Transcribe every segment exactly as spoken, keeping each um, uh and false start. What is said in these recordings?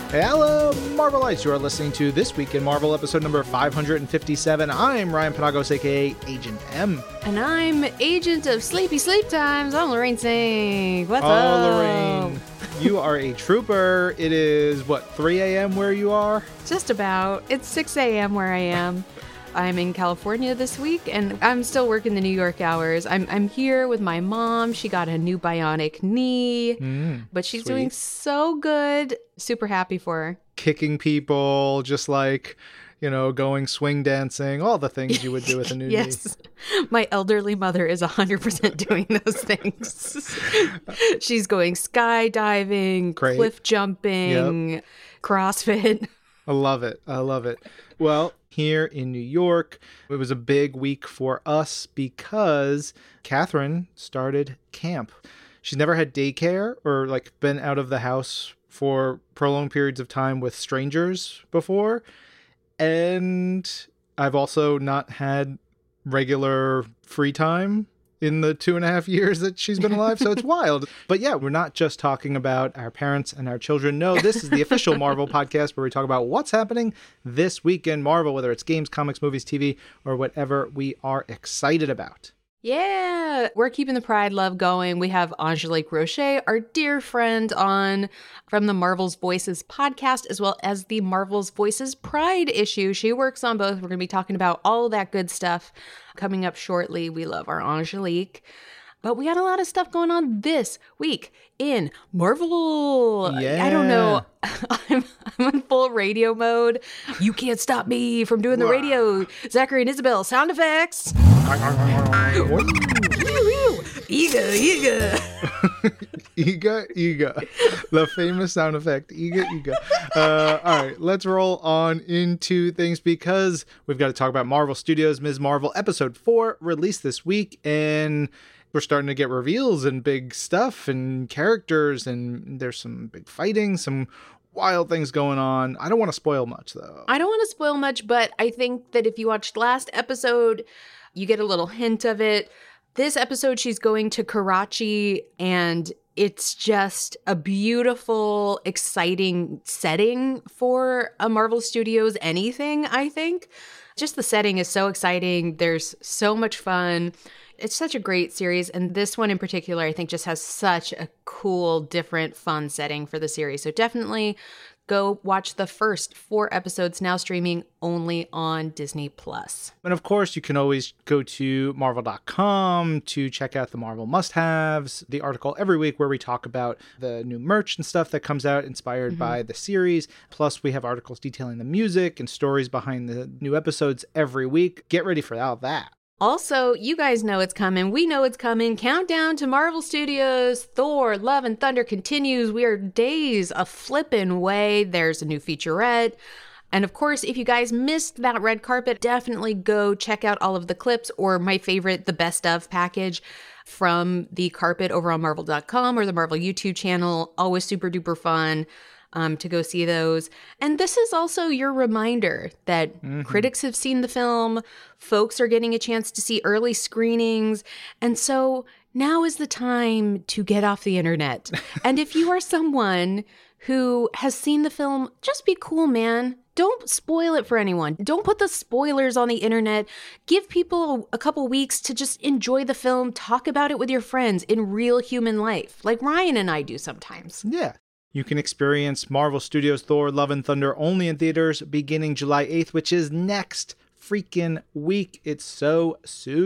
Hello, Marvelites. You are listening to This Week in Marvel, episode number five hundred fifty-seven. I'm Ryan Penagos, aka Agent M. And I'm Agent of Sleepy Sleep Times. I'm Lorraine Singh. What's oh, up? Lorraine, you are a trooper. It is, what, three a.m. where you are? Just about. It's six a.m. where I am. I'm in California this week, and I'm still working the New York hours. I'm I'm here with my mom. She got a new bionic knee, Mm, but she's sweet. doing so good. Super happy for her. Kicking people, just like, you know, going swing dancing, all the things you would do with a new Yes. My elderly mother is one hundred percent doing those things. She's going skydiving, Great. cliff jumping, CrossFit. knee. I love it. I love it. Well, here in New York, it was a big week for us because Catherine started camp. She's never had daycare or like been out of the house for prolonged periods of time with strangers before. And I've also not had regular free time in the two and a half years that she's been alive. So it's wild. But yeah, we're not just talking about our parents and our children. No, this is the official Marvel podcast where we talk about what's happening this week in Marvel, whether it's games, comics, movies, T V, or whatever we are excited about. Yeah, we're keeping the Pride Love going. We have Angelique Roche, our dear friend, on from the Marvel's Voices podcast, as well as the Marvel's Voices Pride issue. She works on both. We're going to be talking about all that good stuff coming up shortly. We love our Angelique. But we got a lot of stuff going on this week in Marvel. Yeah. I don't know. I'm, I'm in full radio mode. You can't stop me from doing the radio. Zachary and Isabel sound effects. Ega, ega. Ega, ega. The famous sound effect. Ega, ega. Uh, all right, let's roll on into things because we've got to talk about Marvel Studios' Miz Marvel episode four released this week, and we're starting to get reveals and big stuff and characters, and there's some big fighting, some wild things going on. I don't want to spoil much, though. I don't want to spoil much, but I think that if you watched last episode, you get a little hint of it. This episode, she's going to Karachi, and it's just a beautiful, exciting setting for a Marvel Studios anything, I think. Just the setting is so exciting. There's so much fun. It's such a great series, and this one in particular, I think, just has such a cool, different, fun setting for the series. So definitely go watch the first four episodes, now streaming only on Disney Plus. And of course, you can always go to marvel dot com to check out the Marvel must-haves, the article every week where we talk about the new merch and stuff that comes out inspired mm-hmm. by the series. Plus, we have articles detailing the music and stories behind the new episodes every week. Get ready for all that. Also, you guys know it's coming. We know it's coming. Countdown to Marvel Studios. Thor, Love and Thunder continues. We are days a flippin' away. There's a new featurette. And of course, if you guys missed that red carpet, definitely go check out all of the clips, or my favorite, the best of package from the carpet over on marvel dot com or the Marvel YouTube channel. Always super duper fun. Um, to go see those. And this is also your reminder that mm-hmm. critics have seen the film, folks are getting a chance to see early screenings, and so now is the time to get off the internet. And if you are someone who has seen the film, just be cool, man. Don't spoil it for anyone. Don't put the spoilers on the internet. Give people a, a couple weeks to just enjoy the film, talk about it with your friends in real human life, like Ryan and I do sometimes. Yeah. You can experience Marvel Studios' Thor, Love and Thunder only in theaters beginning July eighth, which is next freaking week. It's so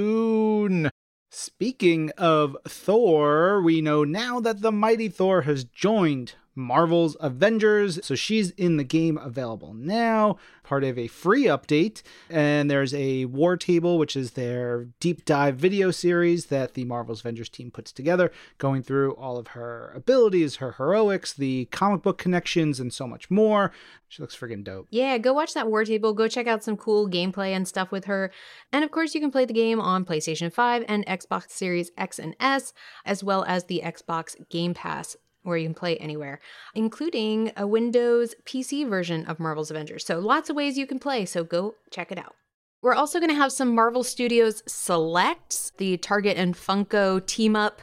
soon. Speaking of Thor, we know now that the mighty Thor has joined Marvel's Avengers. So she's in the game, available now, part of a free update. And there's a War Table, which is their deep dive video series that the Marvel's Avengers team puts together, going through all of her abilities, her heroics, the comic book connections, and so much more. She looks friggin' dope. Yeah, go watch that War Table. Go check out some cool gameplay and stuff with her. And of course, you can play the game on PlayStation five and Xbox Series X and S, as well as the Xbox Game Pass, where you can play anywhere, including a Windows P C version of Marvel's Avengers. So lots of ways you can play, so go check it out. We're also going to have some Marvel Studios Selects, the Target and Funko team up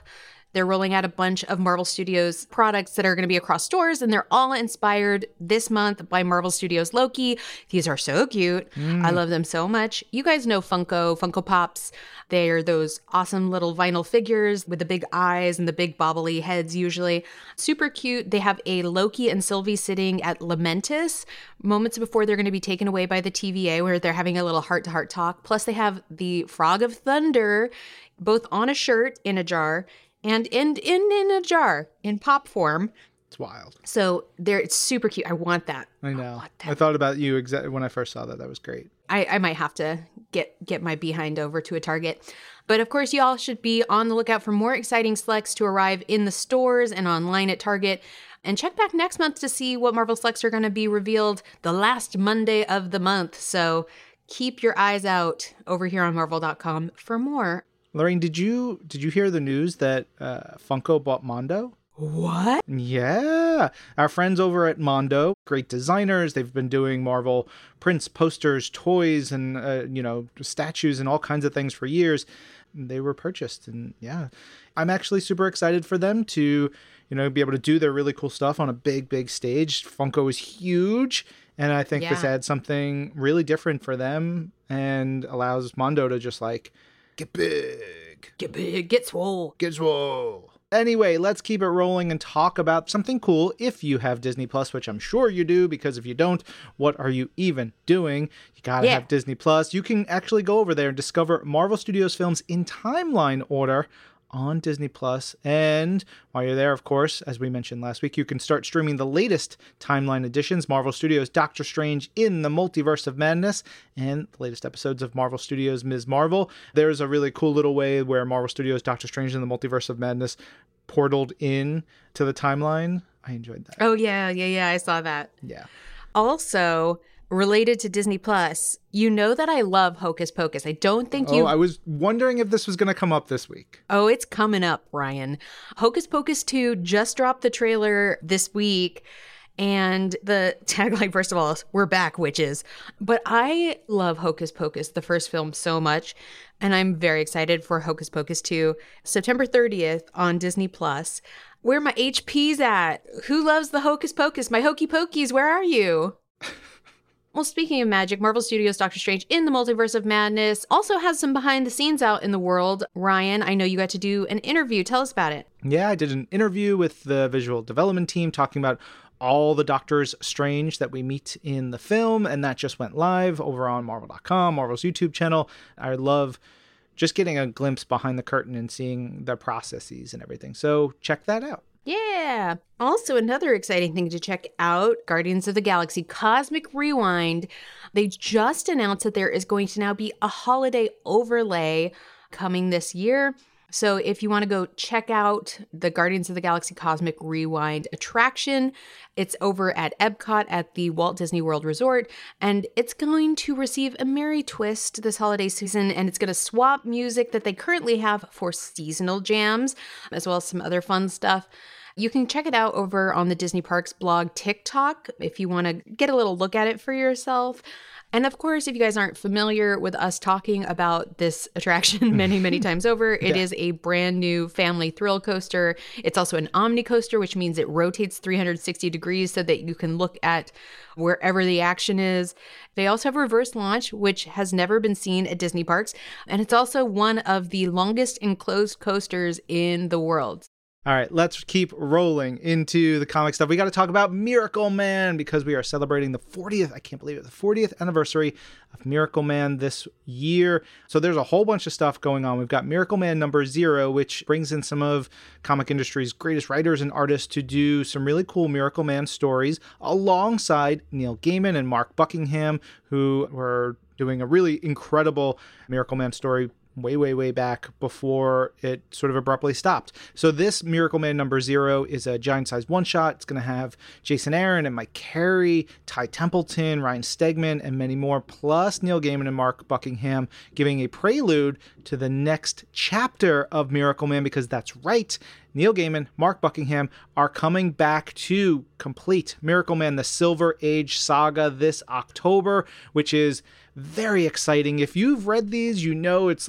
They're rolling out a bunch of Marvel Studios products that are going to be across stores, and they're all inspired this month by Marvel Studios Loki. These are so cute. Mm. I love them so much. You guys know Funko, Funko Pops. They are those awesome little vinyl figures with the big eyes and the big bobbly heads usually. Super cute. They have a Loki and Sylvie sitting at Lamentis moments before they're going to be taken away by the T V A, where they're having a little heart-to-heart talk. Plus they have the Frog of Thunder both on a shirt in a jar and in in in a jar in pop form. It's wild. So there, it's super cute. I want that. I know. I, want that. I thought about you exactly when I first saw that. That was great. I, I might have to get get my behind over to a Target. But of course, y'all should be on the lookout for more exciting selects to arrive in the stores and online at Target. And check back next month to see what Marvel selects are going to be revealed the last Monday of the month. So keep your eyes out over here on Marvel dot com for more. Lorraine, did you did you hear the news that uh, Funko bought Mondo? What? Yeah. Our friends over at Mondo, great designers. They've been doing Marvel prints, posters, toys, and, uh, you know, statues and all kinds of things for years. They were purchased. And yeah, I'm actually super excited for them to, you know, be able to do their really cool stuff on a big, big stage. Funko is huge. And I think yeah. this adds something really different for them and allows Mondo to just like get big. Get big. Get swole. Get swole. Anyway, let's keep it rolling and talk about something cool if you have Disney Plus, which I'm sure you do, because if you don't, what are you even doing? You gotta yeah. have Disney Plus. You can actually go over there and discover Marvel Studios films in timeline order on Disney Plus. And while you're there, of course, as we mentioned last week, you can start streaming the latest timeline editions, Marvel Studios' Doctor Strange in the Multiverse of Madness, and the latest episodes of Marvel Studios' Miz Marvel. There's a really cool little way where Marvel Studios' Doctor Strange in the Multiverse of Madness portaled in to the timeline. I enjoyed that. Oh, yeah, yeah, yeah. I saw that. Yeah. Also, related to Disney Plus, you know that I love Hocus Pocus. I don't think you... Oh, I was wondering if this was going to come up this week. Oh, it's coming up, Ryan. Hocus Pocus two just dropped the trailer this week. And the tagline, first of all, is, "We're back, witches." But I love Hocus Pocus, the first film, so much. And I'm very excited for Hocus Pocus two. September thirtieth on Disney Plus. Where are my H Ps at? Who loves the Hocus Pocus? My Hokey Pokeys, where are you? Well, speaking of magic, Marvel Studios' Doctor Strange in the Multiverse of Madness also has some behind the scenes out in the world. Ryan, I know you got to do an interview. Tell us about it. Yeah, I did an interview with the visual development team talking about all the Doctors Strange that we meet in the film, and that just went live over on Marvel dot com, Marvel's YouTube channel. I love just getting a glimpse behind the curtain and seeing their processes and everything. So check that out. Yeah. Also, another exciting thing to check out, Guardians of the Galaxy Cosmic Rewind. They just announced that there is going to now be a holiday overlay coming this year. So if you want to go check out the Guardians of the Galaxy Cosmic Rewind attraction, it's over at Epcot at the Walt Disney World Resort, and it's going to receive a merry twist this holiday season, and it's going to swap music that they currently have for seasonal jams, as well as some other fun stuff. You can check it out over on the Disney Parks blog TikTok if you want to get a little look at it for yourself. And of course, if you guys aren't familiar with us talking about this attraction many, many times over, it yeah. is a brand new family thrill coaster. It's also an Omni coaster, which means it rotates three hundred sixty degrees so that you can look at wherever the action is. They also have reverse launch, which has never been seen at Disney parks. And it's also one of the longest enclosed coasters in the world. All right, let's keep rolling into the comic stuff. We got to talk about Miracle Man because we are celebrating the fortieth, I can't believe it, the fortieth anniversary of Miracle Man this year. So there's a whole bunch of stuff going on. We've got Miracle Man number zero, which brings in some of comic industry's greatest writers and artists to do some really cool Miracle Man stories alongside Neil Gaiman and Mark Buckingham, who were doing a really incredible Miracle Man story way, way, way back before it sort of abruptly stopped. So this Miracle Man number zero is a giant-sized one-shot. It's going to have Jason Aaron and Mike Carey, Ty Templeton, Ryan Stegman, and many more, plus Neil Gaiman and Mark Buckingham giving a prelude to the next chapter of Miracle Man, because that's right, Neil Gaiman, Mark Buckingham are coming back to complete Miracle Man, the Silver Age saga this October, which is very exciting. If you've read these, you know it's like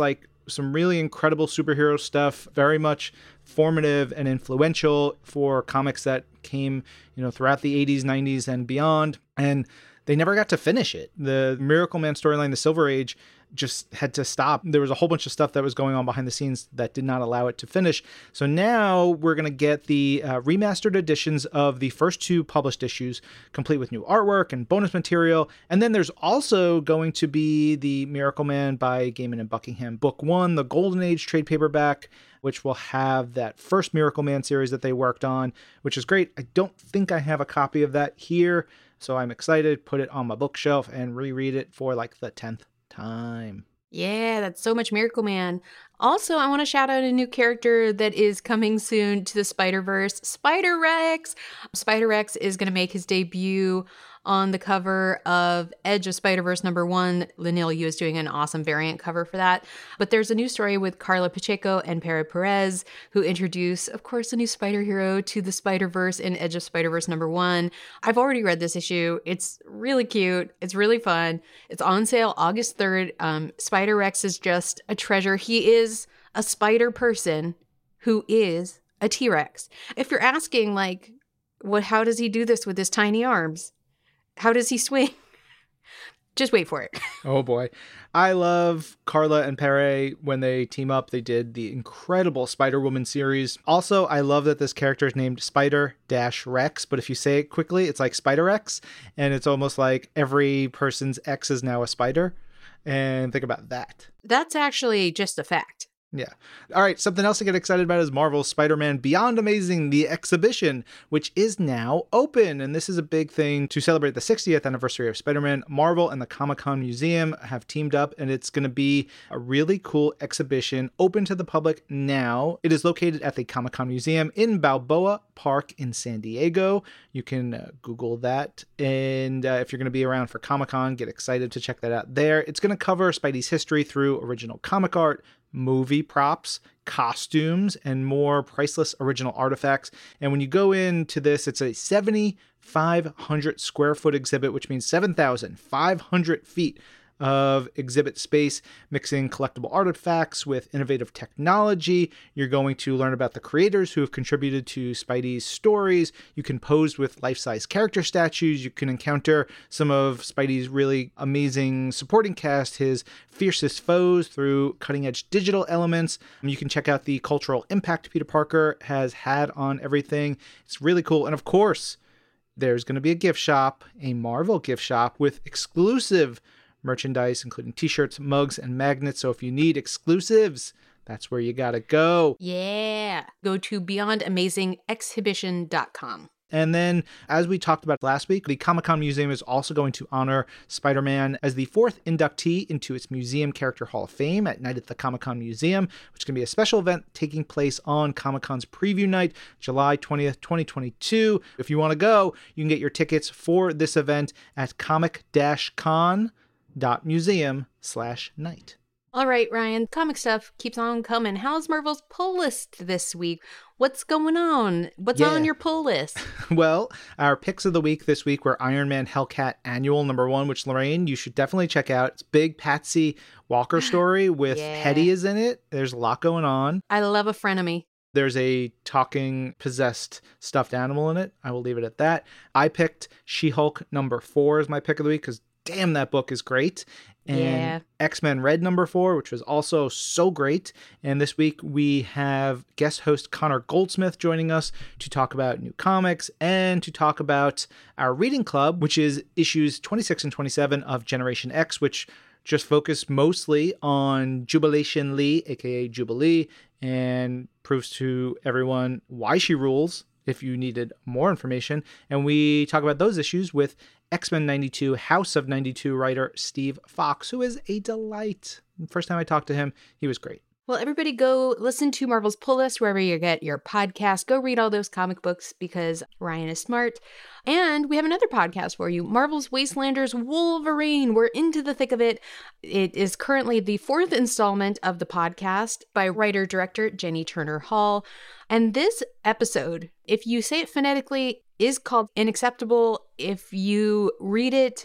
some really incredible superhero stuff, very much formative and influential for comics that came, you know, throughout the eighties, nineties, and beyond. And they never got to finish it. The Miracle Man storyline, the Silver Age, just had to stop. There was a whole bunch of stuff that was going on behind the scenes that did not allow it to finish. So now we're going to get the uh, remastered editions of the first two published issues, complete with new artwork and bonus material. And then there's also going to be the Miracle Man by Gaiman and Buckingham Book One, the Golden Age trade paperback, which will have that first Miracle Man series that they worked on, which is great. I don't think I have a copy of that here, so I'm excited. Put it on my bookshelf and reread it for like the tenth time. Yeah, that's so much Miracle Man. Also, I want to shout out a new character that is coming soon to the Spider-Verse, Spider-Rex. Spider-Rex is going to make his debut on the cover of Edge of Spider-Verse number one. Leinil Yu is doing an awesome variant cover for that. But there's a new story with Carla Pacheco and Pere Perez, who introduce, of course, a new spider hero to the Spider-Verse in Edge of Spider-Verse number one. I've already read this issue. It's really cute. It's really fun. It's on sale August third. Um, Spider-Rex is just a treasure. He is a spider person who is a T-Rex. If you're asking, like, what, how does he do this with his tiny arms? How does he swing? Just wait for it. Oh boy. I love Carla and Pere. When they team up, they did the incredible Spider-Woman series. Also, I love that this character is named Spider-Rex, but if you say it quickly, it's like Spider-X, and it's almost like every person's X is now a spider. And think about that. That's actually just a fact. Yeah. All right. Something else to get excited about is Marvel's Spider-Man Beyond Amazing, the exhibition, which is now open. And this is a big thing to celebrate the sixtieth anniversary of Spider-Man. Marvel and the Comic-Con Museum have teamed up, and it's going to be a really cool exhibition open to the public now. It is located at the Comic-Con Museum in Balboa Park in San Diego. You can uh, Google that. And uh, if you're going to be around for Comic-Con, get excited to check that out there. It's going to cover Spidey's history through original comic art, movie props, costumes, and more priceless original artifacts. And when you go into this, it's a seventy-five hundred square foot exhibit, which means seven thousand five hundred feet of exhibit space, mixing collectible artifacts with innovative technology. You're going to learn about the creators who have contributed to Spidey's stories. You can pose with life-size character statues. You can encounter some of Spidey's really amazing supporting cast, his fiercest foes, through cutting-edge digital elements. You can check out the cultural impact Peter Parker has had on everything. It's really cool. And of course, there's going to be a gift shop, a Marvel gift shop with exclusive merchandise, including t-shirts, mugs, and magnets. So if you need exclusives, that's where you gotta go. Yeah. Go to beyond amazing exhibition dot com. And then, as we talked about last week, the Comic-Con Museum is also going to honor Spider-Man as the fourth inductee into its Museum Character Hall of Fame at Night at the Comic-Con Museum, which is going to be a special event taking place on Comic-Con's preview night, July twentieth, twenty twenty-two. If you want to go, you can get your tickets for this event at comic dash con dot museum slash night. All right, Ryan, comic stuff keeps on coming. How's Marvel's pull list this week? What's going on? What's yeah. on your pull list? Well, our picks of the week this week were Iron Man Hellcat Annual number one, which, Lorraine, you should definitely check out. It's big Patsy Walker story with yeah. Hetty is in it. There's a lot going on. I love a frenemy. There's a talking, possessed stuffed animal in it. I will leave it at that. I picked She-Hulk number four as my pick of the week because damn, that book is great. And yeah. X-Men Red number four, which was also so great. And this week we have guest host Connor Goldsmith joining us to talk about new comics and to talk about our reading club, which is issues twenty-six and twenty-seven of Generation X, which just focus mostly on Jubilation Lee, aka Jubilee, and proves to everyone why she rules if you needed more information. And we talk about those issues with X-Men ninety-two, House of ninety-two writer Steve Fox, who is a delight. First time I talked to him, he was great. Well, everybody go listen to Marvel's Pull List wherever you get your podcast. Go read all those comic books because Ryan is smart. And we have another podcast for you, Marvel's Wastelanders Wolverine. We're into the thick of it. It is currently the fourth installment of the podcast by writer-director Jenny Turner Hall. And this episode, if you say it phonetically, is called Unacceptable. If you read it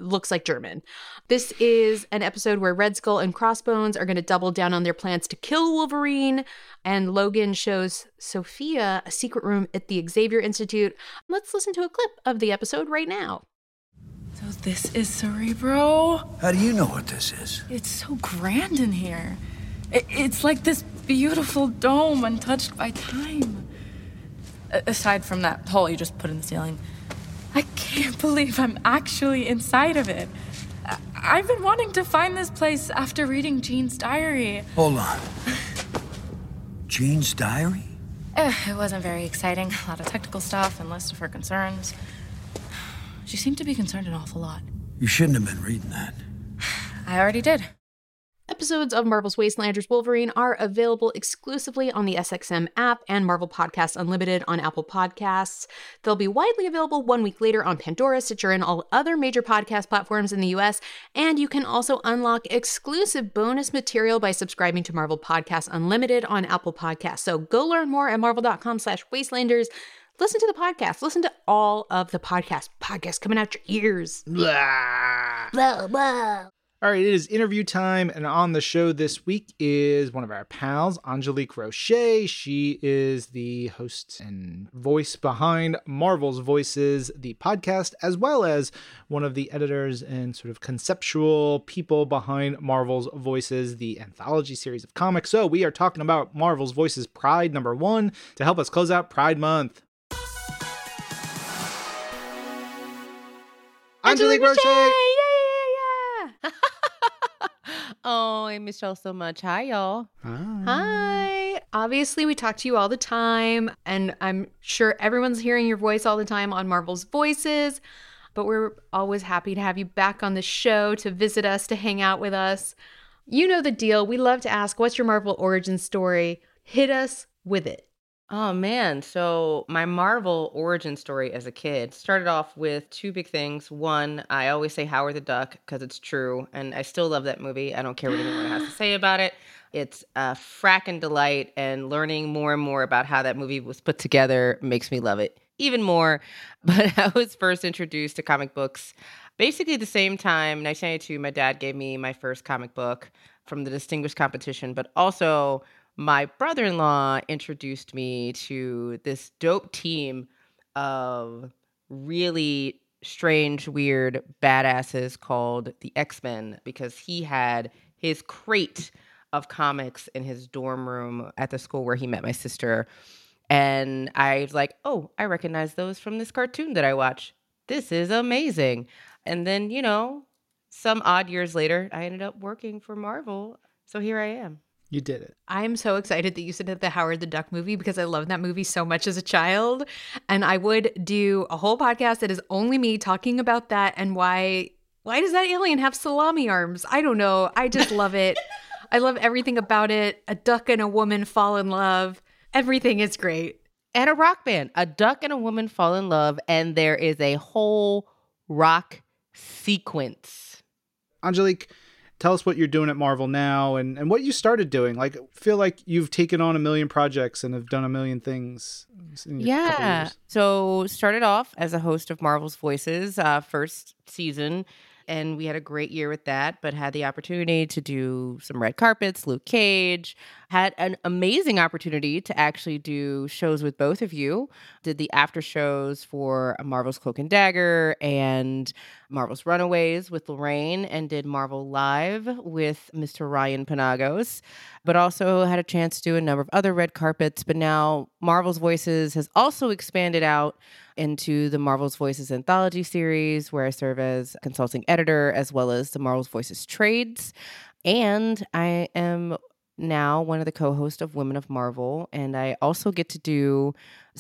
looks like German. This is an episode where Red Skull and Crossbones are going to double down on their plans to kill Wolverine, and Logan shows Sophia a secret room at the Xavier Institute. Let's listen to a clip of the episode right now. So this is Cerebro? How do you know what this is? It's so grand in here. It, it's like this beautiful dome untouched by time. A- aside from that hole you just put in the ceiling. I can't believe I'm actually inside of it. I- I've been wanting to find this place after reading Jean's diary. Hold on. Jean's diary? Eh, it wasn't very exciting. A lot of technical stuff and list of her concerns. She seemed to be concerned an awful lot. You shouldn't have been reading that. I already did. Episodes of Marvel's Wastelanders Wolverine are available exclusively on the S X M app and Marvel Podcasts Unlimited on Apple Podcasts. They'll be widely available one week later on Pandora, Stitcher, and all other major podcast platforms in the U S. And you can also unlock exclusive bonus material by subscribing to Marvel Podcasts Unlimited on Apple Podcasts. So go learn more at marvel.com slash wastelanders. Listen to the podcast. Listen to all of the podcasts. Podcasts coming out your ears. Blah. Blah, blah. All right, it is interview time, and on the show this week is one of our pals, Angelique Roche. She is the host and voice behind Marvel's Voices, the podcast, as well as one of the editors and sort of conceptual people behind Marvel's Voices, the anthology series of comics. So we are talking about Marvel's Voices Pride number one to help us close out Pride Month. Angelique Roche! Yeah, yeah, yeah, yeah. Oh, I miss y'all so much. Hi, y'all. Hi. Obviously, we talk to you all the time, and I'm sure everyone's hearing your voice all the time on Marvel's Voices, but we're always happy to have you back on the show to visit us, to hang out with us. You know the deal. We love to ask, what's your Marvel origin story? Hit us with it. Oh, man. So my Marvel origin story as a kid started off with two big things. One, I always say Howard the Duck because it's true, and I still love that movie. I don't care what anyone has to say about it. It's a frackin' delight, and learning more and more about how that movie was put together makes me love it even more. But I was first introduced to comic books basically the same time. nineteen ninety-two, my dad gave me my first comic book from the Distinguished Competition, but also my brother-in-law introduced me to this dope team of really strange, weird badasses called the X-Men, because he had his crate of comics in his dorm room at the school where he met my sister. And I was like, oh, I recognize those from this cartoon that I watch. This is amazing. And then, you know, some odd years later, I ended up working for Marvel. So here I am. You did it. I'm so excited that you said the Howard the Duck movie because I loved that movie so much as a child. And I would do a whole podcast that is only me talking about that and why why does that alien have salami arms? I don't know. I just love it. I love everything about it. A duck and a woman fall in love. Everything is great. And a rock band. A duck and a woman fall in love, and there is a whole rock sequence. Angelique, tell us what you're doing at Marvel now and, and what you started doing. Like, feel like you've taken on a million projects and have done a million things. In your couple Yeah. years. So started off as a host of Marvel's Voices, uh, first season. And we had a great year with that, but had the opportunity to do some red carpets, Luke Cage, had an amazing opportunity to actually do shows with both of you. Did the after shows for Marvel's Cloak and Dagger and Marvel's Runaways with Lorraine, and did Marvel Live with Mister Ryan Panagos, but also had a chance to do a number of other red carpets. But now Marvel's Voices has also expanded out into the Marvel's Voices anthology series, where I serve as consulting editor, as well as the Marvel's Voices trades. And I am now one of the co-hosts of Women of Marvel, and I also get to do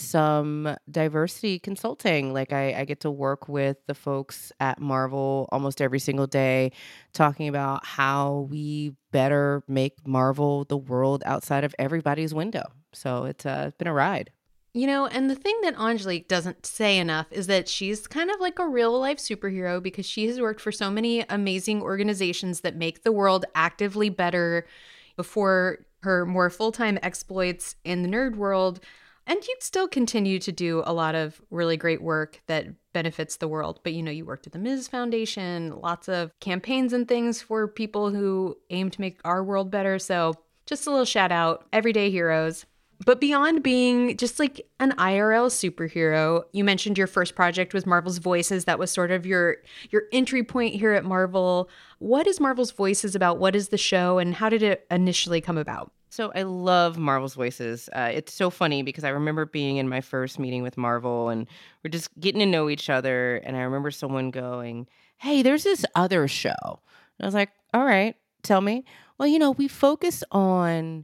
some diversity consulting. Like I, I get to work with the folks at Marvel almost every single day, talking about how we better make Marvel the world outside of everybody's window. So it's uh, been a ride. You know, and the thing that Angelique doesn't say enough is that she's kind of like a real life superhero because she has worked for so many amazing organizations that make the world actively better before her more full-time exploits in the nerd world. And you still continue to do a lot of really great work that benefits the world. But, you know, you worked at the Miz Foundation, lots of campaigns and things for people who aim to make our world better. So just a little shout out, everyday heroes. But beyond being just like an I R L superhero, you mentioned your first project was Marvel's Voices. That was sort of your your entry point here at Marvel. What is Marvel's Voices about? What is the show, and how did it initially come about? So I love Marvel's Voices. Uh, it's so funny because I remember being in my first meeting with Marvel and we're just getting to know each other. And I remember someone going, hey, there's this other show. And I was like, all right, tell me. Well, you know, we focus on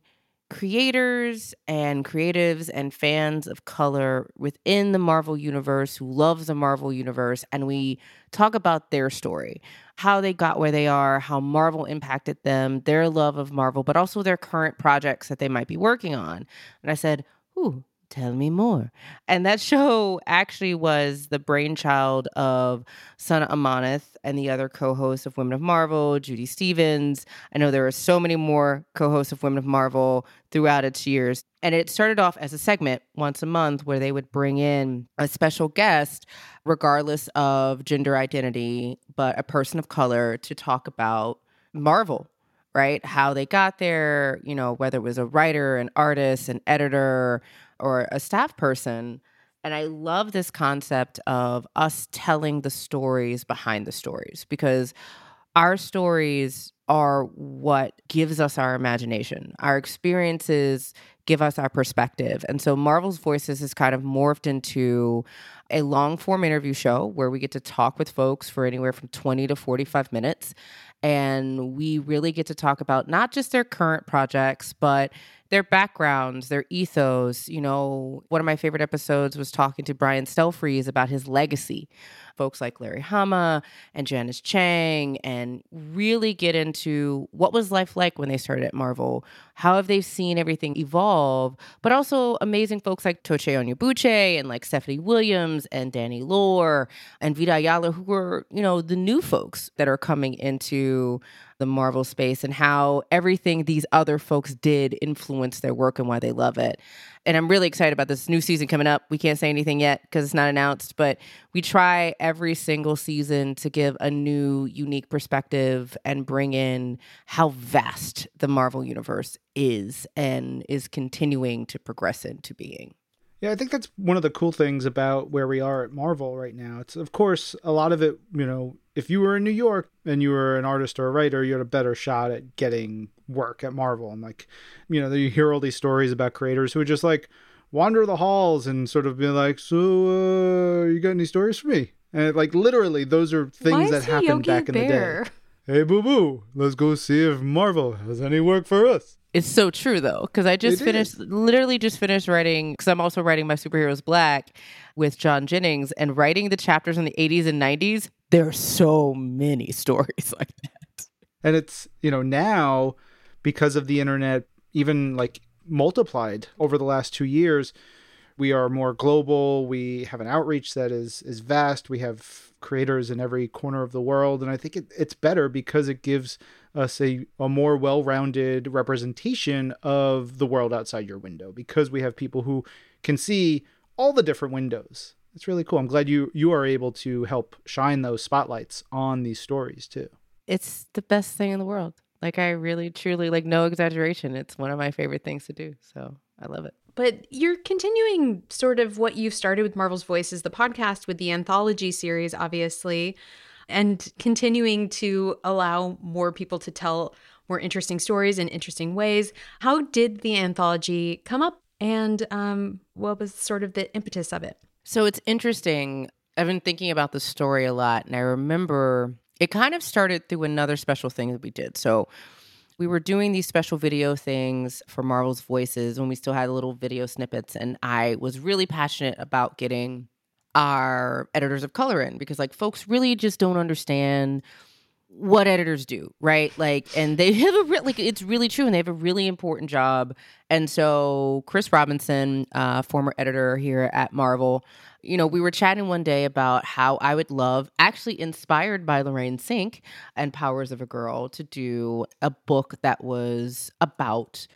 creators and creatives and fans of color within the Marvel universe who love the Marvel universe, and we talk about their story, how they got where they are, how Marvel impacted them, their love of Marvel, but also their current projects that they might be working on. And I said, ooh, tell me more. And that show actually was the brainchild of Sana Amanith and the other co-hosts of Women of Marvel, Judy Stevens. I know there are so many more co-hosts of Women of Marvel throughout its years. And it started off as a segment once a month where they would bring in a special guest, regardless of gender identity, but a person of color to talk about Marvel, right? How they got there, you know, whether it was a writer, an artist, an editor, or a staff person. And I love this concept of us telling the stories behind the stories, because our stories are what gives us our imagination. Our experiences give us our perspective. And so Marvel's Voices is kind of morphed into a long form interview show where we get to talk with folks for anywhere from twenty to forty-five minutes. And we really get to talk about not just their current projects, but their backgrounds, their ethos. You know, one of my favorite episodes was talking to Brian Stelfreeze about his legacy. Folks like Larry Hama and Janice Chang, and really get into what was life like when they started at Marvel. How have they seen everything evolve? But also amazing folks like Toche Onyebuche and like Stephanie Williams and Danny Lore and Vida Ayala, who were, you know, the new folks that are coming into the Marvel space, and how everything these other folks did influence their work and why they love it. And I'm really excited about this new season coming up. We can't say anything yet because it's not announced, but we try every single season to give a new, unique perspective and bring in how vast the Marvel universe is and is continuing to progress into being. Yeah, I think that's one of the cool things about where we are at Marvel right now. It's, of course, a lot of it, you know, if you were in New York and you were an artist or a writer, you had a better shot at getting work at Marvel. And like, you know, you hear all these stories about creators who would just like wander the halls and sort of be like, so uh, you got any stories for me? And like, literally, those are things that happened Yogi back Bear? in the day. Hey, boo-boo, let's go see if Marvel has any work for us. It's so true, though, because I just it finished, is. literally just finished writing, because I'm also writing my Superheroes Black with John Jennings, and writing the chapters in the eighties and nineties, there are so many stories like that. And it's, you know, now, because of the internet, even like multiplied over the last two years, we are more global. We have an outreach that is is vast. We have creators in every corner of the world. And I think it, it's better because it gives us a, a more well-rounded representation of the world outside your window, because we have people who can see all the different windows. It's really cool. I'm glad you you are able to help shine those spotlights on these stories too. It's the best thing in the world. Like, I really, truly, like, no exaggeration, it's one of my favorite things to do. So I love it. But you're continuing sort of what you've started with Marvel's Voices, the podcast, with the anthology series, obviously, and continuing to allow more people to tell more interesting stories in interesting ways. How did the anthology come up, and um, what was sort of the impetus of it? So it's interesting. I've been thinking about the story a lot, and I remember it kind of started through another special thing that we did. So we were doing these special video things for Marvel's Voices when we still had little video snippets. And I was really passionate about getting our editors of color in, because like folks really just don't understand what editors do, right? Like, and they have a re- like, it's really true. And they have a really important job. And so Chris Robinson, uh, former editor here at Marvel, you know, we were chatting one day about how I would love, actually inspired by Lorraine Sink and Powers of a Girl, to do a book that was about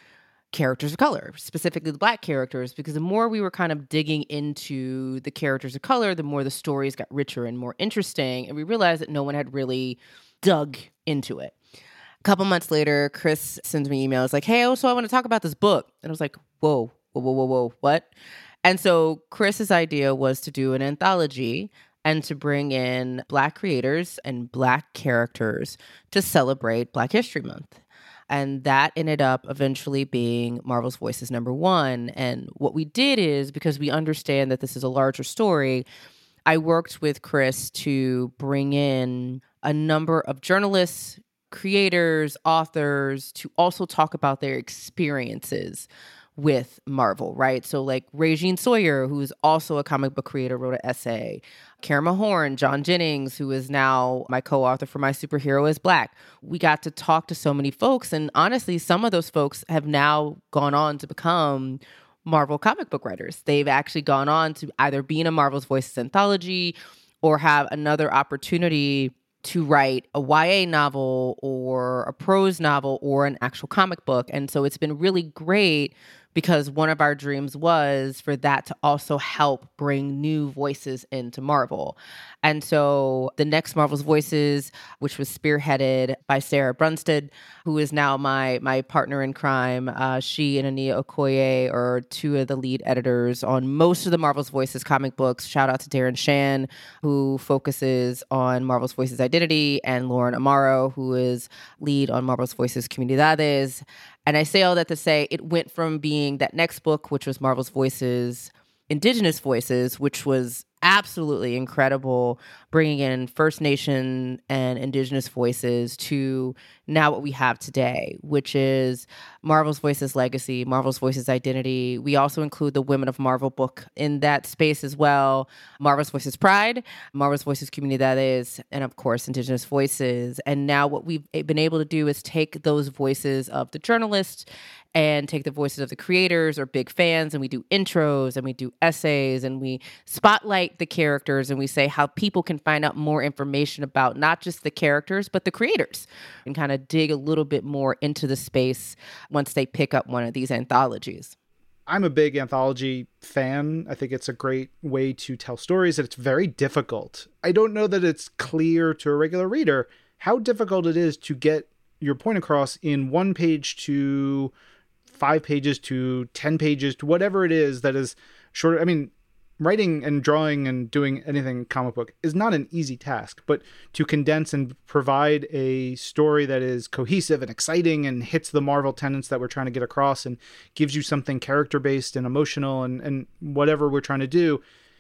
characters of color, specifically the Black characters, because the more we were kind of digging into the characters of color, the more the stories got richer and more interesting. And we realized that no one had really dug into it. A couple months later, Chris sends me emails like, hey, oh, so I want to talk about this book. And I was like, whoa, whoa, whoa, whoa, whoa, what? And so Chris's idea was to do an anthology and to bring in Black creators and Black characters to celebrate Black History Month. And that ended up eventually being Marvel's Voices number one. And what we did is, because we understand that this is a larger story, I worked with Chris to bring in a number of journalists, creators, authors to also talk about their experiences with Marvel, right? So like Regine Sawyer, who's also a comic book creator, wrote an essay. Karen Mahorn, John Jennings, who is now my co-author for My Superhero is Black. We got to talk to so many folks. And honestly, some of those folks have now gone on to become Marvel comic book writers. They've actually gone on to either be in a Marvel's Voices anthology or have another opportunity to write a Y A novel or a prose novel or an actual comic book. And so it's been really great because one of our dreams was for that to also help bring new voices into Marvel. And so the next Marvel's Voices, which was spearheaded by Sarah Brunstad, who is now my my partner in crime, uh, she and Ania Okoye are two of the lead editors on most of the Marvel's Voices comic books. Shout out to Darren Shan, who focuses on Marvel's Voices Identity, and Lauren Amaro, who is lead on Marvel's Voices Comunidades. And I say all that to say it went from being that next book, which was Marvel's Voices, Indigenous Voices, which was absolutely incredible, bringing in First Nation and Indigenous voices, to now what we have today, which is Marvel's Voices Legacy, Marvel's Voices Identity. We also include the Women of Marvel book in that space as well, Marvel's Voices Pride, Marvel's Voices Comunidades, and of course, Indigenous Voices. And now what we've been able to do is take those voices of the journalists and take the voices of the creators or big fans, and we do intros and we do essays and we spotlight the characters and we say how people can find out more information about not just the characters, but the creators, and kind of dig a little bit more into the space once they pick up one of these anthologies. I'm a big anthology fan. I think it's a great way to tell stories, and it's very difficult. I don't know that it's clear to a regular reader how difficult it is to get your point across in one page to five pages to ten pages to whatever it is that is shorter. I mean, writing and drawing and doing anything comic book is not an easy task, but to condense and provide a story that is cohesive and exciting and hits the Marvel tenets that we're trying to get across and gives you something character-based and emotional and, and whatever we're trying to do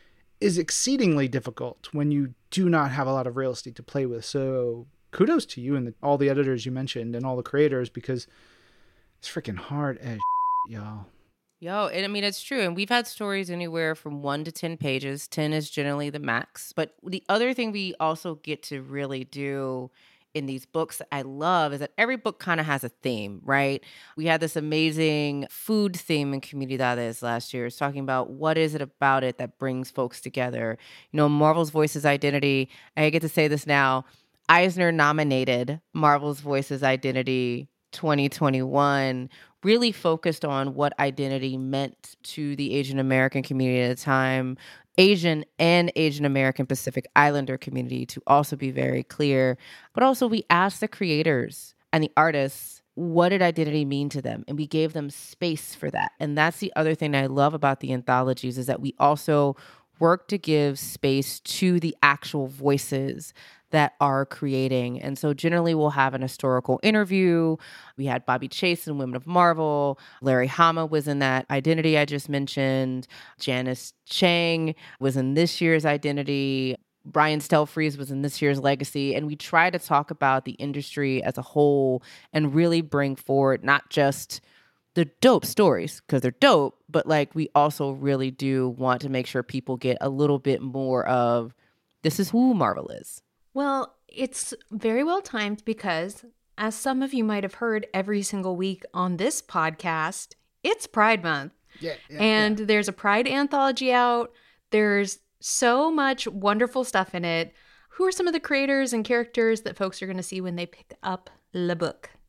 is exceedingly difficult when you do not have a lot of real estate to play with. So kudos to you and the, all the editors you mentioned and all the creators, because it's freaking hard as y'all. Yo, and I mean, it's true. And we've had stories anywhere from one to ten pages. ten is generally the max. But the other thing we also get to really do in these books that I love is that every book kind of has a theme, right? We had this amazing food theme in Comunidades last year. It's talking about what is it about it that brings folks together. You know, Marvel's Voices Identity, I get to say this now, Eisner nominated Marvel's Voices Identity twenty twenty-one, really focused on what identity meant to the Asian American community at the time, Asian and Asian American Pacific Islander community, to also be very clear. But also we asked the creators and the artists, what did identity mean to them? And we gave them space for that. And that's the other thing I love about the anthologies, is that we also work to give space to the actual voices that are creating. And so generally we'll have an historical interview. We had Bobby Chase in Women of Marvel. Larry Hama was in that Identity I just mentioned. Janice Chang was in this year's Identity. Brian Stelfreeze was in this year's Legacy. And we try to talk about the industry as a whole and really bring forward not just the dope stories, because they're dope, but like we also really do want to make sure people get a little bit more of, this is who Marvel is. Well, it's very well timed because, as some of you might have heard every single week on this podcast, it's Pride Month. Yeah, yeah, and yeah. There's a Pride anthology out. There's so much wonderful stuff in it. Who are some of the creators and characters that folks are going to see when they pick up the book?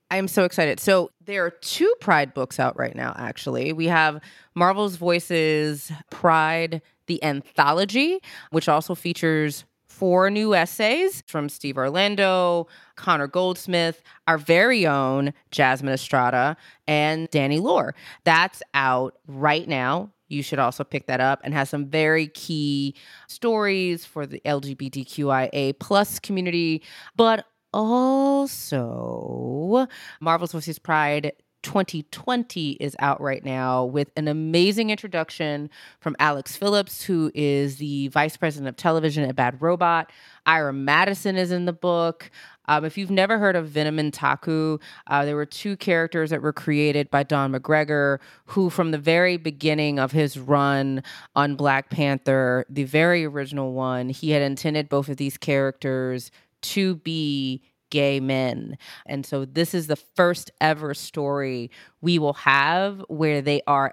I'm so excited. So there are two Pride books out right now, actually. We have Marvel's Voices Pride, the Anthology, which also features four new essays from Steve Orlando, Connor Goldsmith, our very own Jasmine Estrada, and Danny Lore. That's out right now. You should also pick that up, and has some very key stories for the L G B T Q I A plus community, but also Marvel's Voices Pride twenty twenty is out right now with an amazing introduction from Alex Phillips, who is the vice president of television at Bad Robot. Ira Madison is in the book. Um, if you've never heard of Venom and Taku, uh, there were two characters that were created by Don McGregor, who from the very beginning of his run on Black Panther, the very original one, he had intended both of these characters to be gay men. And so this is the first ever story we will have where they are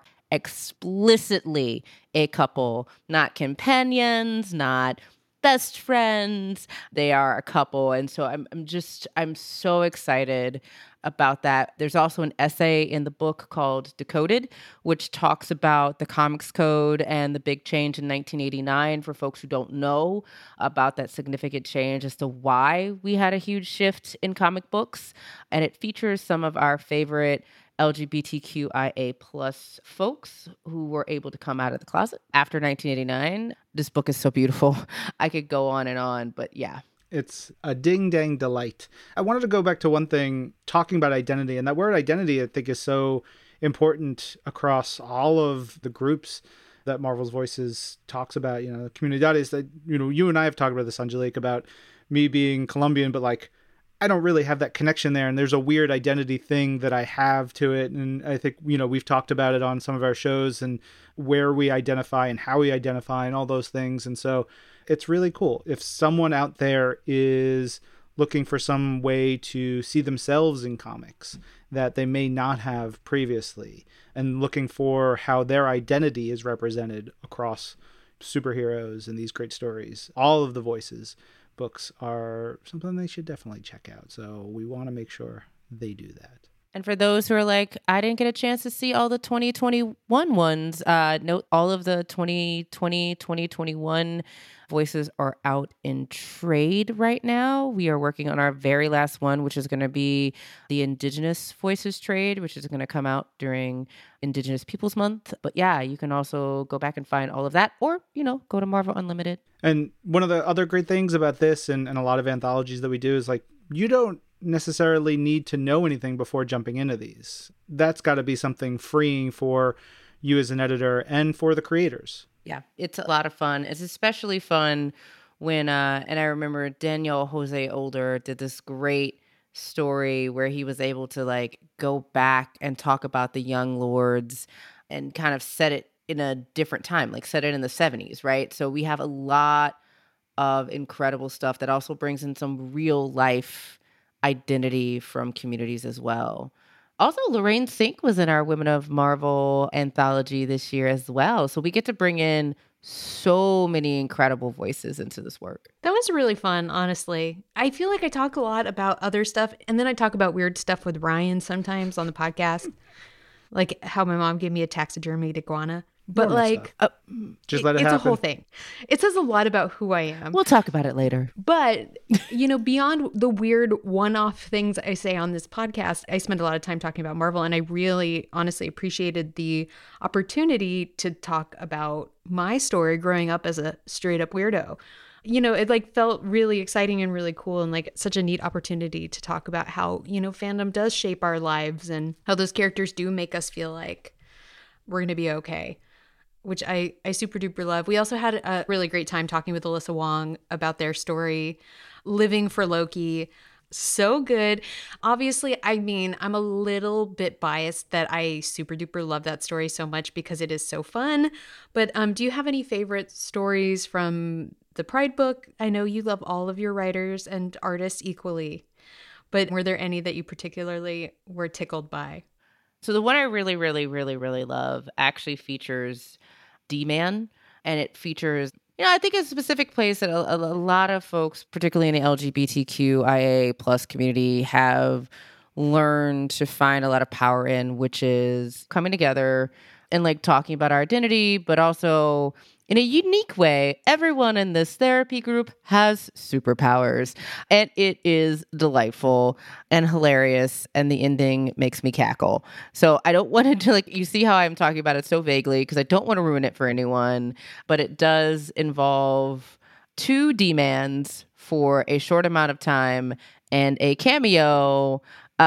explicitly a couple, not companions, not best friends. They are a couple. And so I'm, I'm just, I'm so excited about that. There's also an essay in the book called Decoded, which talks about the Comics Code and the big change in nineteen eighty-nine for folks who don't know about that significant change as to why we had a huge shift in comic books. And it features some of our favorite L G B T Q I A plus folks who were able to come out of the closet after nineteen eighty-nine. This book is so beautiful. I could go on and on, but yeah. It's a ding-dang delight. I wanted to go back to one thing, talking about identity. And that word identity, I think, is so important across all of the groups that Marvel's Voices talks about. You know, comunidades that, you know, you and I have talked about this, Angelique, about me being Colombian, but like, I don't really have that connection there. And there's a weird identity thing that I have to it. And I think, you know, we've talked about it on some of our shows and where we identify and how we identify and all those things. And so it's really cool. If someone out there is looking for some way to see themselves in comics that they may not have previously, and looking for how their identity is represented across superheroes and these great stories, all of the Voices books are something they should definitely check out. So we want to make sure they do that. And for those who are like, I didn't get a chance to see all the twenty twenty-one ones, uh, note all of the twenty twenty, twenty twenty-one Voices are out in trade right now. We are working on our very last one, which is going to be the Indigenous Voices trade, which is going to come out during Indigenous Peoples Month. But yeah, you can also go back and find all of that, or, you know, go to Marvel Unlimited. And one of the other great things about this and, and a lot of anthologies that we do is like, you don't necessarily need to know anything before jumping into these. That's got to be something freeing for you as an editor and for the creators. Yeah, it's a lot of fun. It's especially fun when, uh, and I remember Daniel Jose Older did this great story where he was able to like go back and talk about the Young Lords and kind of set it in a different time, like set it in the seventies, right? So we have a lot of incredible stuff that also brings in some real life identity from communities as well. Also, Lorraine Sink was in our Women of Marvel anthology this year as well. So we get to bring in so many incredible voices into this work. That was really fun, honestly. I feel like I talk a lot about other stuff, and then I talk about weird stuff with Ryan sometimes on the podcast, like how my mom gave me a taxidermied iguana. But Normal like, uh, just let it it's happen. a whole thing. It says a lot about who I am. We'll talk about it later. But, you know, beyond the weird one-off things I say on this podcast, I spend a lot of time talking about Marvel, and I really honestly appreciated the opportunity to talk about my story growing up as a straight-up weirdo. You know, it like felt really exciting and really cool, and like such a neat opportunity to talk about how, you know, fandom does shape our lives and how those characters do make us feel like we're going to be okay, which I, I super duper love. We also had a really great time talking with Alyssa Wong about their story, Living for Loki. So good. Obviously, I mean, I'm a little bit biased that I super duper love that story so much because it is so fun. But um, do you have any favorite stories from the Pride book? I know you love all of your writers and artists equally, but were there any that you particularly were tickled by? So the one I really, really, really, really love actually features D-Man, and it features, you know, I think a specific place that a, a lot of folks, particularly in the L G B T Q I A plus community, have learned to find a lot of power in, which is coming together and like talking about our identity, but also in a unique way. Everyone in this therapy group has superpowers, and it is delightful and hilarious, and the ending makes me cackle. So I don't want to, like, you see how I'm talking about it so vaguely because I don't want to ruin it for anyone, but it does involve two D-mans for a short amount of time and a cameo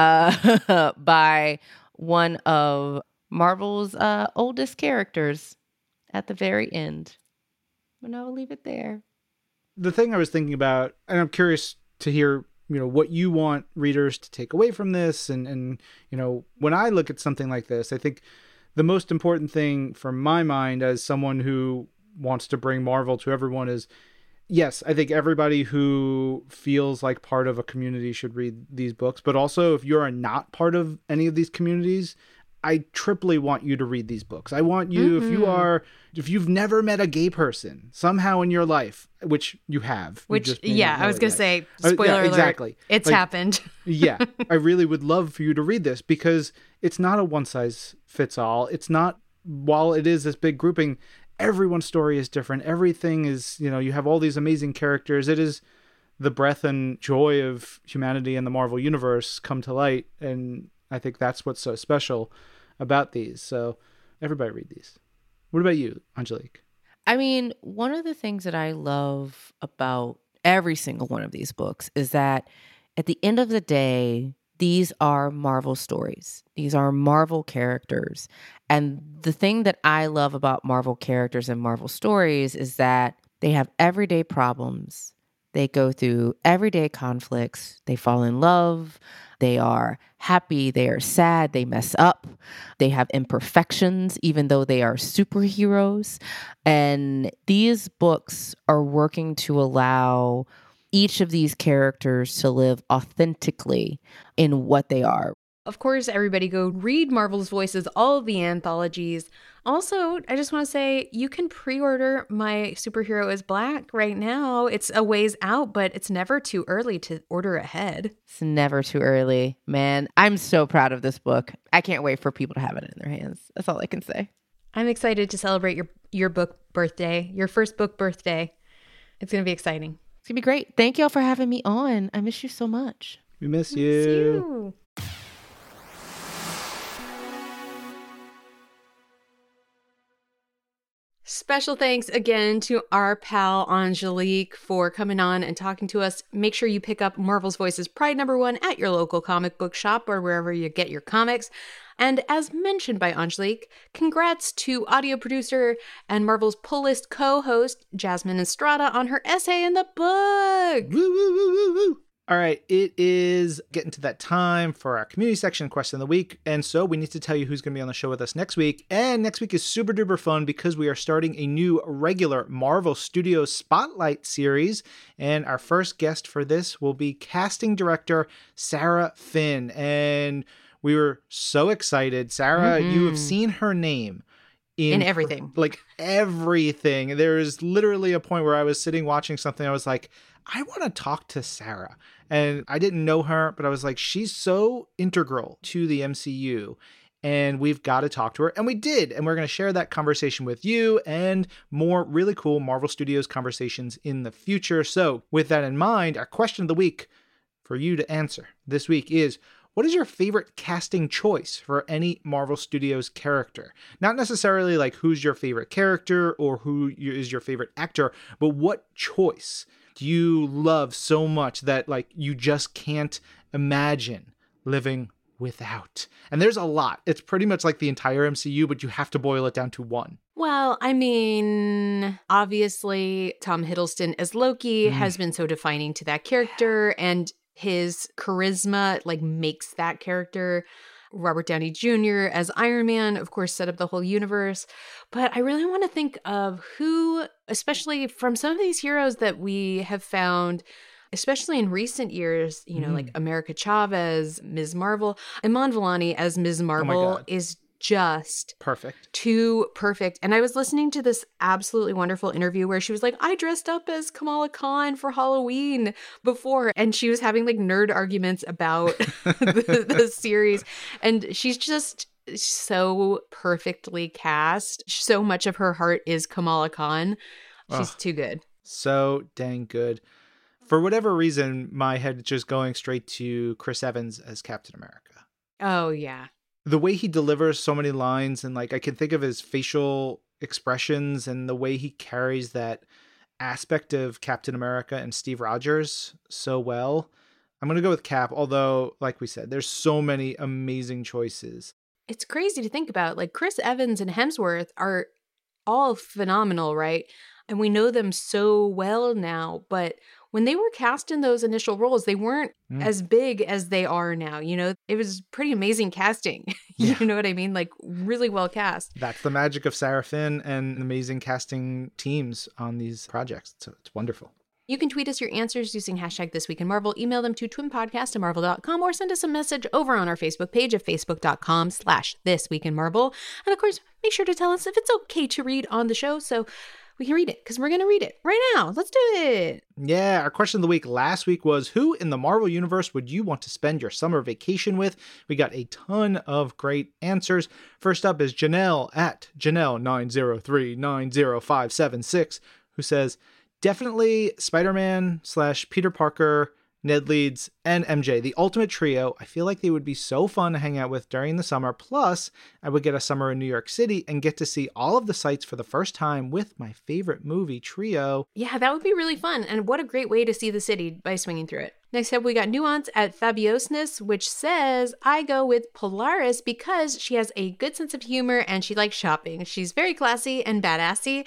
uh, by one of Marvel's uh, oldest characters at the very end. And I will leave it there. The thing I was thinking about, and I'm curious to hear, you know, what you want readers to take away from this. And, and, you know, when I look at something like this, I think the most important thing from my mind as someone who wants to bring Marvel to everyone is, yes, I think everybody who feels like part of a community should read these books. But also, if you're not part of any of these communities, I triply want you to read these books. I want you, mm-hmm. if you are, if you've never met a gay person somehow in your life, which you have. Which, you yeah, I was going to say, spoiler uh, yeah, alert. Exactly. It's like, happened. Yeah. I really would love for you to read this because it's not a one size fits all. It's not, while it is this big grouping, everyone's story is different. Everything is, you know, you have all these amazing characters. It is the breadth and joy of humanity and the Marvel Universe come to light. And I think that's what's so special about these. So everybody read these. What about you, Angelique? I mean, one of the things that I love about every single one of these books is that at the end of the day, these are Marvel stories. These are Marvel characters. And the thing that I love about Marvel characters and Marvel stories is that they have everyday problems. They go through everyday conflicts. They fall in love. They are happy. They are sad. They mess up. They have imperfections, even though they are superheroes. And these books are working to allow each of these characters to live authentically in what they are. Of course, everybody go read Marvel's Voices, all of the anthologies. Also, I just want to say you can pre-order My Superhero is Black right now. It's a ways out, but it's never too early to order ahead. It's never too early, man. I'm so proud of this book. I can't wait for people to have it in their hands. That's all I can say. I'm excited to celebrate your, your book birthday, your first book birthday. It's going to be exciting. It's going to be great. Thank y'all for having me on. I miss you so much. We miss you. Miss you. Special thanks again to our pal Angelique for coming on and talking to us. Make sure you pick up Marvel's Voices Pride number one at your local comic book shop or wherever you get your comics. And as mentioned by Angelique, congrats to audio producer and Marvel's Pull List co-host Jasmine Estrada on her essay in the book. Woo, woo, woo, woo, woo. All right, it is getting to that time for our community section question of the week. And so we need to tell you who's going to be on the show with us next week. And next week is super duper fun because we are starting a new regular Marvel Studios Spotlight series. And our first guest for this will be casting director Sarah Finn. And we were so excited. Sarah, mm-hmm. you have seen her name. In, in everything. Like everything. There is literally a point where I was sitting watching something. I was like, I want to talk to Sarah. And I didn't know her, but I was like, she's so integral to the M C U. And we've got to talk to her. And we did. And we're going to share that conversation with you and more really cool Marvel Studios conversations in the future. So with that in mind, our question of the week for you to answer this week is, what is your favorite casting choice for any Marvel Studios character? Not necessarily like who's your favorite character or who is your favorite actor, but what choice do you love so much that like you just can't imagine living without? And there's a lot. It's pretty much like the entire M C U, but you have to boil it down to one. Well, I mean, obviously Tom Hiddleston as Loki mm. has been so defining to that character, and his charisma like makes that character. Robert Downey Junior as Iron Man, of course, set up the whole universe. But I really want to think of who, especially from some of these heroes that we have found, especially in recent years, you know, mm. like America Chavez, Miz Marvel. Iman Vellani as Miz Marvel oh is just Perfect. too perfect. And I was listening to this absolutely wonderful interview where she was like, I dressed up as Kamala Khan for Halloween before. And she was having like nerd arguments about the, the series. And she's just so perfectly cast. So much of her heart is Kamala Khan. She's Oh, too good. so dang good. For whatever reason, my head is just going straight to Chris Evans as Captain America. Oh, yeah. The way he delivers so many lines, and like I can think of his facial expressions and the way he carries that aspect of Captain America and Steve Rogers so well. I'm going to go with Cap, although, like we said, there's so many amazing choices. It's crazy to think about. Like Chris Evans and Hemsworth are all phenomenal, right? And we know them so well now, but when they were cast in those initial roles, they weren't Mm. as big as they are now. You know, it was pretty amazing casting. Yeah. You know what I mean? Like really well cast. That's the magic of Sarah Finn and amazing casting teams on these projects. So it's wonderful. You can tweet us your answers using hashtag This Week in Marvel, email them to twinpodcast at marvel dot com, or send us a message over on our Facebook page at facebook.com slash This Week in Marvel. And of course, make sure to tell us if it's okay to read on the show so we can read it, because we're going to read it right now. Let's do it. Yeah, our question of the week last week was, who in the Marvel Universe would you want to spend your summer vacation with? We got a ton of great answers. First up is Janelle at Janelle nine zero three nine zero five seven six, who says, definitely Spider-Man slash Peter Parker, Ned Leeds, and M J, the ultimate trio. I feel like they would be so fun to hang out with during the summer. Plus, I would get a summer in New York City and get to see all of the sights for the first time with my favorite movie trio. Yeah, that would be really fun. And what a great way to see the city by swinging through it. Next up, we got Nuance at Fabiosness, which says, I go with Polaris because she has a good sense of humor and she likes shopping. She's very classy and badassy.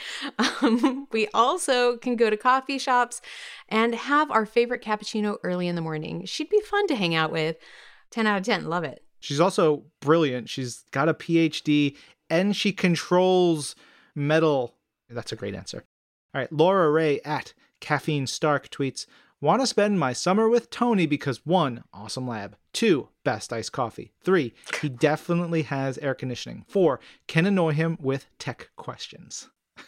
Um, we also can go to coffee shops and have our favorite cappuccino early in the morning. She'd be fun to hang out with. ten out of ten. Love it. She's also brilliant. She's got a P H D and she controls metal. That's a great answer. All right, Laura Ray at Caffeine Stark tweets, want to spend my summer with Tony because one, awesome lab. Two, best iced coffee. Three, he definitely has air conditioning. Four, can annoy him with tech questions.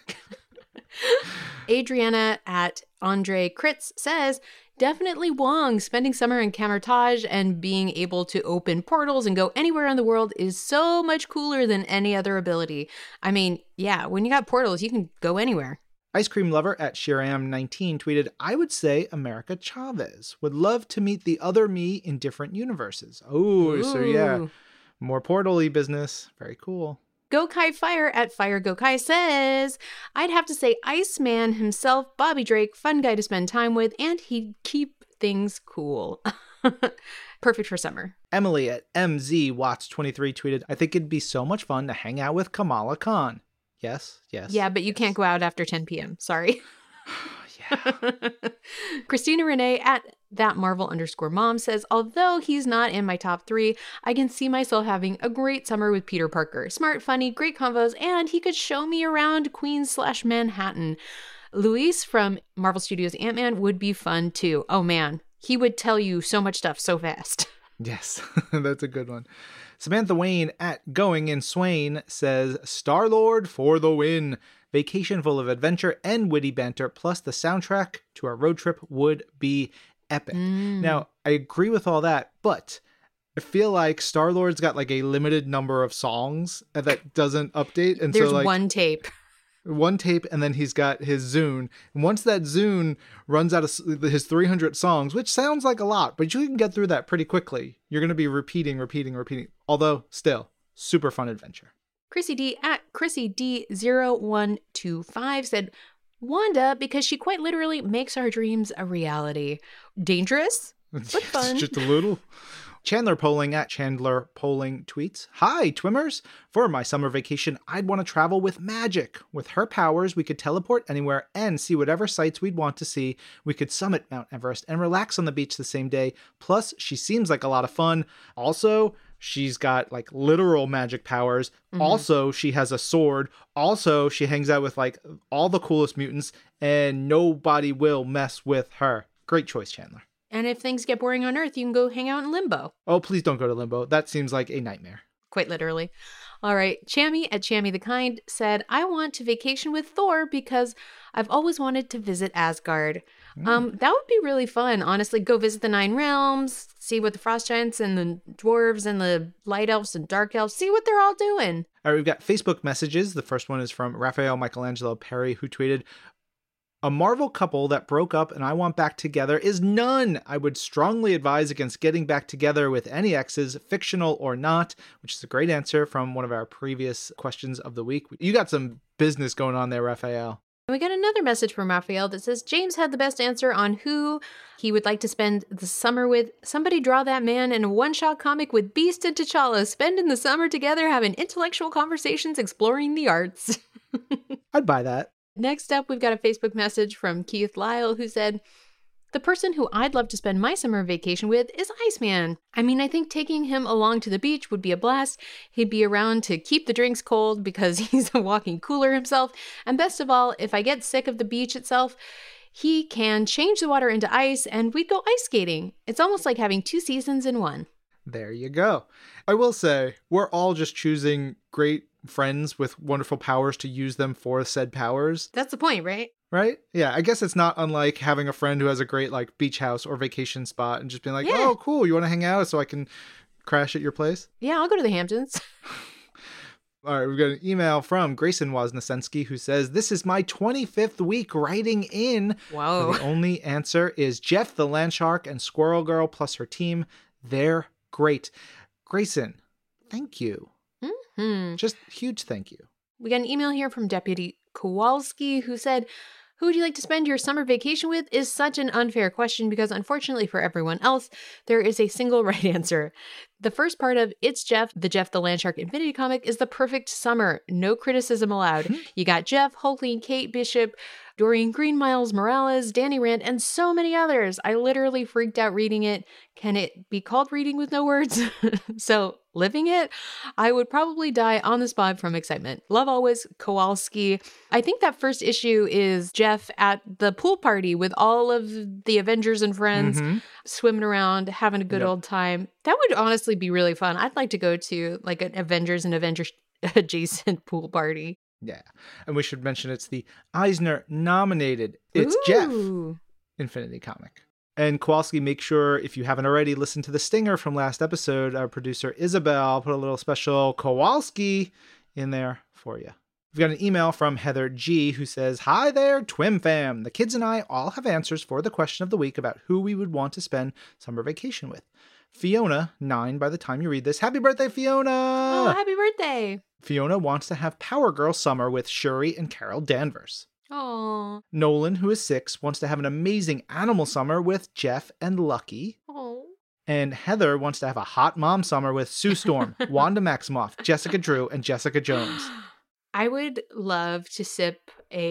Adriana at Andre Kritz says, definitely Wong. Spending summer in Camertage and being able to open portals and go anywhere in the world is so much cooler than any other ability. I mean, yeah, when you got portals, you can go anywhere. Ice Cream Lover at Shiram nineteen tweeted, I would say America Chavez. Would love to meet the other me in different universes. Oh, so yeah, more portal-y business. Very cool. Gokai Fire at Fire Gokai says, I'd have to say Iceman himself, Bobby Drake, fun guy to spend time with, and he'd keep things cool. Perfect for summer. Emily at M Z Watts twenty-three tweeted, I think it'd be so much fun to hang out with Kamala Khan. Yes, yes. Yeah, but you yes. can't go out after ten p.m. Sorry. Yeah. Christina Renee at that Marvel underscore mom says, although he's not in my top three, I can see myself having a great summer with Peter Parker. Smart, funny, great convos, and he could show me around Queens slash Manhattan. Luis from Marvel Studios Ant-Man would be fun too. Oh man, he would tell you so much stuff so fast. Yes, that's a good one. Samantha Wayne at Going in Swain says, Star-Lord for the win. Vacation full of adventure and witty banter, plus the soundtrack to our road trip would be epic. Mm. Now, I agree with all that, but I feel like Star-Lord's got like a limited number of songs that doesn't update. And There's so like one tape. One tape, and then he's got his Zune. And once that Zune runs out of his three hundred songs, which sounds like a lot, but you can get through that pretty quickly. You're going to be repeating, repeating, repeating. Although, still, super fun adventure. Chrissy D at Chrissy D zero one two five said, Wanda, because she quite literally makes our dreams a reality. Dangerous, but fun. Just a little. Chandler Polling at Chandler Polling tweets, Hi, Twimmers. For my summer vacation, I'd want to travel with magic. With her powers, we could teleport anywhere and see whatever sights we'd want to see. We could summit Mount Everest and relax on the beach the same day. Plus, she seems like a lot of fun. Also, she's got like literal magic powers. Mm-hmm. Also, she has a sword. Also, she hangs out with like all the coolest mutants and nobody will mess with her. Great choice, Chandler. And if things get boring on Earth, you can go hang out in Limbo. Oh, please don't go to Limbo. That seems like a nightmare. Quite literally. All right. Chammy at Chammy the Kind said, I want to vacation with Thor because I've always wanted to visit Asgard. Mm. Um, that would be really fun. Honestly, go visit the Nine Realms, see what the Frost Giants and the Dwarves and the Light Elves and Dark Elves, see what they're all doing. All right, we've got Facebook messages. The first one is from Raphael Michelangelo Perry, who tweeted, a Marvel couple that broke up and I want back together is none. I would strongly advise against getting back together with any exes, fictional or not, which is a great answer from one of our previous questions of the week. You got some business going on there, Raphael. We got another message from Raphael that says, James had the best answer on who he would like to spend the summer with. Somebody draw that man in a one-shot comic with Beast and T'Challa, spending the summer together having intellectual conversations exploring the arts. I'd buy that. Next up, we've got a Facebook message from Keith Lyle who said, the person who I'd love to spend my summer vacation with is Iceman. I mean, I think taking him along to the beach would be a blast. He'd be around to keep the drinks cold because he's a walking cooler himself. And best of all, if I get sick of the beach itself, he can change the water into ice and we'd go ice skating. It's almost like having two seasons in one. There you go. I will say, we're all just choosing great friends with wonderful powers to use them for said powers. That's the point, right? Right? Yeah, I guess it's not unlike having a friend who has a great like beach house or vacation spot and just being like, yeah. oh, cool, you want to hang out so I can crash at your place? Yeah, I'll go to the Hamptons. All right, we've got an email from Grayson Wozniacki who says, this is my twenty-fifth week writing in. Wow. The only answer is Jeff the Landshark and Squirrel Girl plus her team. They're great. Grayson, thank you. Mm-hmm. Just huge thank you. We got an email here from Deputy Kowalski who said, who would you like to spend your summer vacation with is such an unfair question because unfortunately for everyone else, there is a single right answer. The first part of It's Jeff, the Jeff the Landshark Infinity comic is the perfect summer. No criticism allowed. Mm-hmm. You got Jeff, Hulkling, Kate Bishop, Dorian Green, Miles Morales, Danny Rand, and so many others. I literally freaked out reading it. Can it be called reading with no words? So living it, I would probably die on the spot from excitement. Love always, Kowalski. I think that first issue is Jeff at the pool party with all of the Avengers and friends mm-hmm. swimming around, having a good yep. old time. That would honestly be really fun. I'd like to go to like an Avengers and Avengers adjacent pool party. Yeah. And we should mention it's the Eisner nominated It's Ooh. Jeff Infinity comic. And Kowalski, make sure, if you haven't already, listen to the stinger from last episode. Our producer Isabel put a little special Kowalski in there for you. We've got an email from Heather G who says, hi there, Twim fam. The kids and I all have answers for the question of the week about who we would want to spend summer vacation with. Fiona, nine by the time you read this. Happy birthday, Fiona! Oh, happy birthday! Fiona wants to have Power Girl summer with Shuri and Carol Danvers. Aww. Nolan, who is six, wants to have an amazing animal summer with Jeff and Lucky. Aww. And Heather wants to have a hot mom summer with Sue Storm, Wanda Maximoff, Jessica Drew, and Jessica Jones. I would love to sip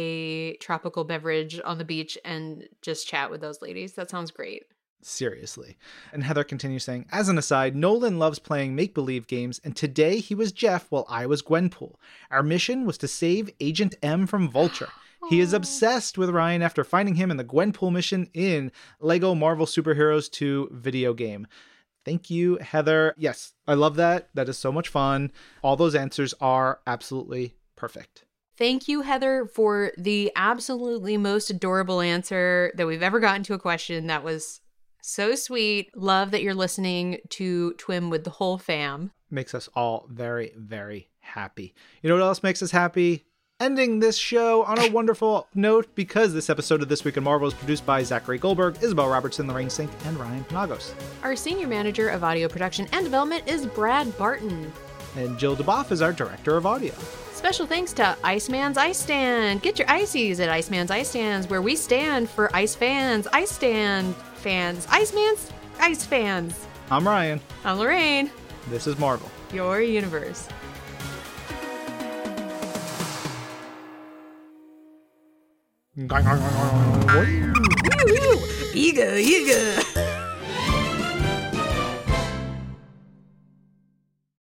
a tropical beverage on the beach and just chat with those ladies. That sounds great. Seriously. And Heather continues saying, as an aside, Nolan loves playing make-believe games, and today he was Jeff while I was Gwenpool. Our mission was to save Agent M from Vulture. He is obsessed with Ryan after finding him in the Gwenpool mission in Lego Marvel Superheroes two video game. Thank you, Heather. Yes, I love that. That is so much fun. All those answers are absolutely perfect. Thank you, Heather, for the absolutely most adorable answer that we've ever gotten to a question. That was so sweet. Love that you're listening to Twim with the whole fam. Makes us all very, very happy. You know what else makes us happy? Ending this show on a wonderful note, because this episode of This Week in Marvel is produced by Zachary Goldberg, Isabel Robertson, Lorraine Sink, and Ryan Panagos. Our senior manager of audio production and development is Brad Barton. And Jill DeBoff is our director of audio. Special thanks to Iceman's Ice Stand. Get your ices at Iceman's Ice Stands, where we stand for ice fans, ice stand fans, Iceman's ice fans. I'm Ryan. I'm Lorraine. This is Marvel, your universe. Yiga, yiga.